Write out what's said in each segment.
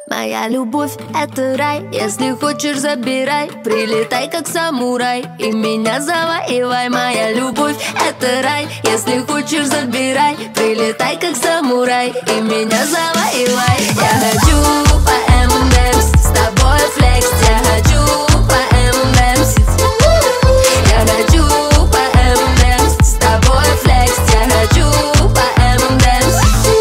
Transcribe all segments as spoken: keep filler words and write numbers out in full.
Моя любовь — это рай, если хочешь, забирай. Прилетай, как самурай, и меня завоевай. Моя любовь — это рай, если хочешь, забирай. Прилетай, как самурай, и меня завоевай. Я хочу по эм энд эмс с тобой флекс. Я хочу по эм энд эмс. Я хочу по эм энд эмс с тобой флекс. Я хочу по эм энд эмс.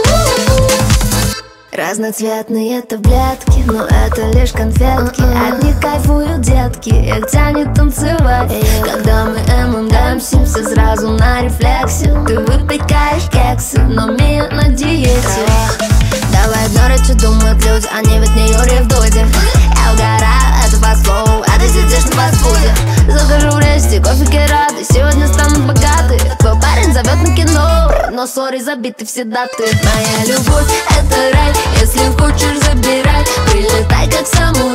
Разноцветные таблетки, но это лишь конфетки. От них кайфуют детки, их тянет танцевать. Когда мы эм энд эмсимся сразу на рефлексе. Ты выпекаешь кексы, но Мия на диете. Давай игнорить, что думают люди, они ведь не Юрий в Дуде. Я угораю, это фастфуд, а ты сидишь на фастфуде. Закажу в ресте кофе кераты, сегодня станут богаты. Твой парень зовет на кино, но сори, забиты все даты. Моя любовь — это рай, если хочешь, забирай. Прилетай, как самурай.